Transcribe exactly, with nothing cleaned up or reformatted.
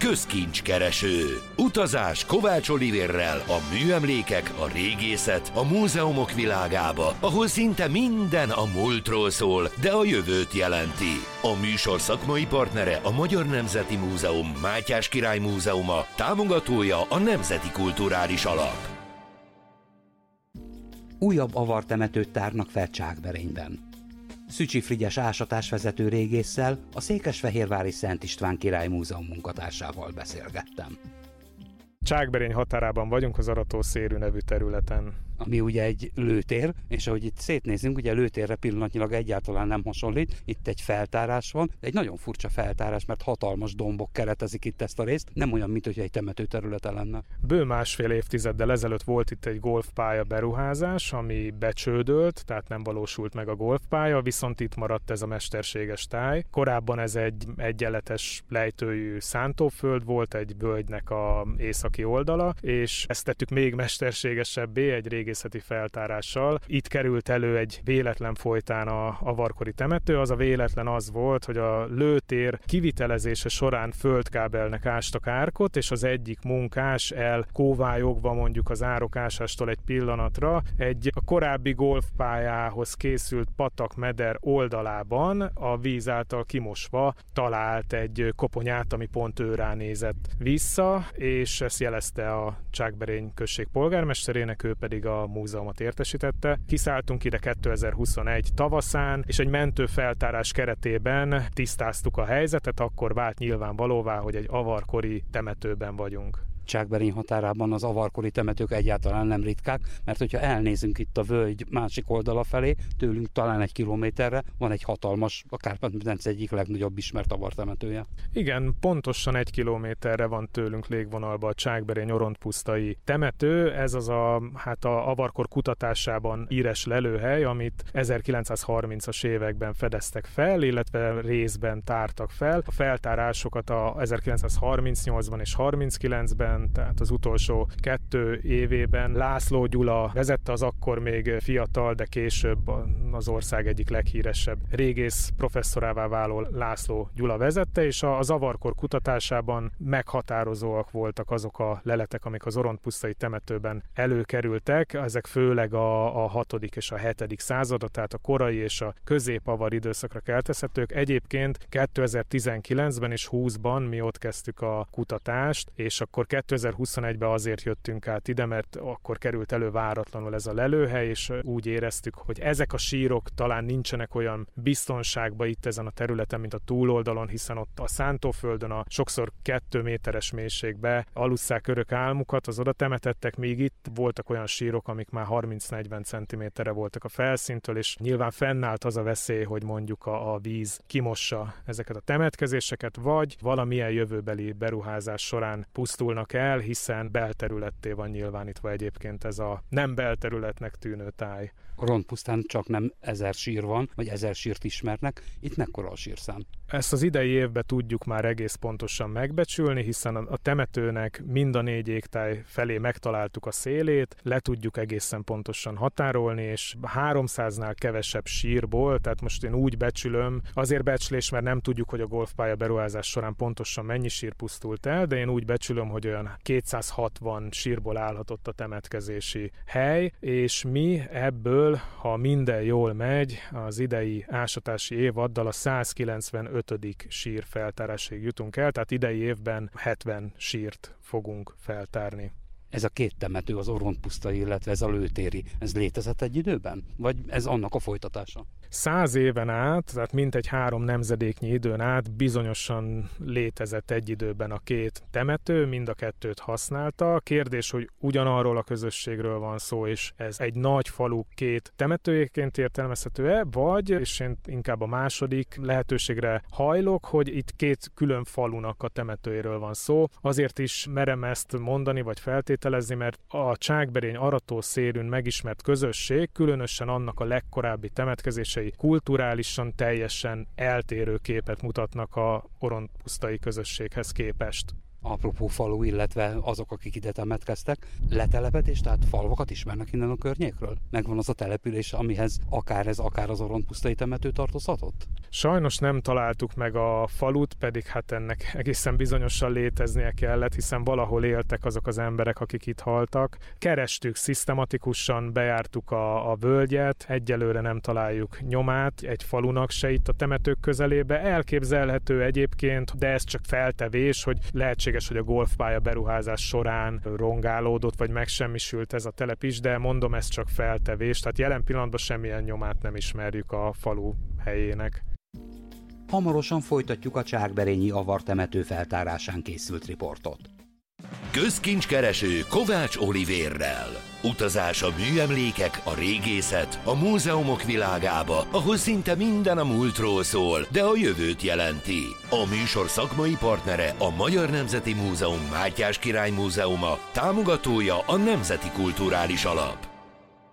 közkincskereső. Utazás Kovács Olivérrel a műemlékek, a régészet, a múzeumok világába, ahol szinte minden a múltról szól, de a jövőt jelenti. A műsor szakmai partnere a Magyar Nemzeti Múzeum Mátyás Király Múzeuma, támogatója a Nemzeti Kulturális Alap. Újabb avartemetőt tárnak fel Csákberényben. Szücsi Frigyes ásatásvezető régésszel, a székesfehérvári Szent István Király Múzeum munkatársával beszélgettem. Csákberény határában vagyunk, az Aratószérű nevű területen. Ami ugye egy lőtér, és ahogy itt szétnézünk, ugye lőtérre pillanatnyilag egyáltalán nem hasonlít. Itt egy feltárás van, egy nagyon furcsa feltárás, mert hatalmas dombok keretezik itt ezt a részt. Nem olyan, mint hogy egy temetőterülete lenne. Bő másfél évtizeddel ezelőtt volt itt egy golfpálya beruházás, ami becsődölt, tehát nem valósult meg a golfpálya, viszont itt maradt ez a mesterséges táj. Korábban ez egy egyenletes lejtőjű szántóföld volt, egy völgynek a északi oldala, és ezt tettük még mesterségesebbé egy régészeti feltárással. Itt került elő egy véletlen folytán a avarkori temető. Az a véletlen az volt, hogy a lőtér kivitelezése során földkábelnek ástak árkot, és az egyik munkás elkóvályogva mondjuk az árokásástól egy pillanatra egy a korábbi golfpályához készült patak-meder oldalában a víz által kimosva talált egy koponyát, ami pont ő ránézett vissza, és ezt jelezte a Csákberény község polgármesterének, ő pedig a múzeumot értesítette. Kiszálltunk ide kétezer-huszonegy tavaszán, és egy mentőfeltárás keretében tisztáztuk a helyzetet, akkor vált nyilvánvalóvá, hogy egy avarkori temetőben vagyunk. Csákberény határában az avarkori temetők egyáltalán nem ritkák, mert hogyha elnézünk itt a völgy másik oldala felé, tőlünk talán egy kilométerre van egy hatalmas, a Kárpát-medence egyik legnagyobb ismert avartemetője. Igen, pontosan egy kilométerre van tőlünk légvonalba a Csákberény orontpusztai temető. Ez az a, hát a avarkor kutatásában íres lelőhely, amit ezerkilencszázharmincas években fedeztek fel, illetve részben tártak fel. A feltárásokat a ezerkilencszázharmincnyolcban és harminckilencben, tehát az utolsó kettő évében László Gyula vezette, az akkor még fiatal, de később az ország egyik leghíresebb régész professzorává váló László Gyula vezette, és az avarkor kutatásában meghatározóak voltak azok a leletek, amik az orontpusztai temetőben előkerültek. Ezek főleg a, a hatodik és a hetedik század, tehát a korai és a középavar időszakra keltezhetők. Egyébként kétezer-tizenkilencben és húszban mi ott kezdtük a kutatást, és akkor kétezer-huszonegyben azért jöttünk át ide, mert akkor került elő váratlanul ez a lelőhely, és úgy éreztük, hogy ezek a sírok talán nincsenek olyan biztonságban itt ezen a területen, mint a túloldalon, hiszen ott a szántóföldön a sokszor kettő méteres mélységbe alusszák örök álmukat, az oda temetettek, míg itt voltak olyan sírok, amik már harminc-negyven centiméterre voltak a felszíntől, és nyilván fennállt az a veszély, hogy mondjuk a, a víz kimossa ezeket a temetkezéseket, vagy valamilyen jövőbeli beruházás során pusztulnak el, hiszen belterületté van nyilvánítva egyébként ez a nem belterületnek tűnő táj. Orontpusztán csak nem ezer sír van, vagy ezer sírt ismernek. Itt mekkora a sírszám? Ezt az idei évben tudjuk már egész pontosan megbecsülni, hiszen a temetőnek mind a négy égtáj felé megtaláltuk a szélét, le tudjuk egészen pontosan határolni, és háromszáznál kevesebb sírból, tehát most én úgy becsülöm, azért becslés, mert nem tudjuk, hogy a golfpálya beruházás során pontosan mennyi sír pusztult el, de én úgy becsülöm, hogy olyan kétszázhatvan sírból állhatott a temetkezési hely, és mi ebből, ha minden jól megy, az idei ásatási évaddal a százkilencvenötödik sír feltárásig jutunk el, tehát idei évben hetven sírt fogunk feltárni. Ez a két temető, az orontpusztai, illetve ez a lőtéri, ez létezett egy időben? Vagy ez annak a folytatása? Száz éven át, tehát mintegy három nemzedéknyi időn át bizonyosan létezett egy időben a két temető, mind a kettőt használta. A kérdés, hogy ugyanarról a közösségről van szó, és ez egy nagy falu két temetőjéként értelmezhető-e, vagy, és én inkább a második lehetőségre hajlok, hogy itt két külön falunak a temetőjéről van szó. Azért is merem ezt mondani, vagy feltételezni, mert a Csákberény Aratószérűn megismert közösség, különösen annak a legkorábbi temetkezései kulturálisan teljesen eltérő képet mutatnak a orontpusztai közösséghez képest. Apropó falu, illetve azok, akik ide temetkeztek, letelepedés, tehát falvakat ismernek innen a környékről? Megvan az a település, amihez akár ez, akár az orontpusztai temető tartozhatott? Sajnos nem találtuk meg a falut, pedig hát ennek egészen bizonyosan léteznie kellett, hiszen valahol éltek azok az emberek, akik itt haltak. Kerestük szisztematikusan, bejártuk a, a völgyet, egyelőre nem találjuk nyomát egy falunak se itt a temetők közelébe. Elképzelhető egyébként, de ez csak feltevés, hogy lehetséges, hogy a golfpálya beruházás során rongálódott, vagy megsemmisült ez a telep is, de mondom, ez csak feltevés, tehát jelen pillanatban semmilyen nyomát nem ismerjük a falu helyének. Hamarosan folytatjuk a csákberényi avartemető feltárásán készült riportot. Közkincskereső Kovács Olivérrel. Utazás a műemlékek, a régészet, a múzeumok világába, ahol szinte minden a múltról szól, de a jövőt jelenti. A műsor szakmai partnere a Magyar Nemzeti Múzeum Mátyás Király Múzeuma, támogatója a Nemzeti Kulturális Alap.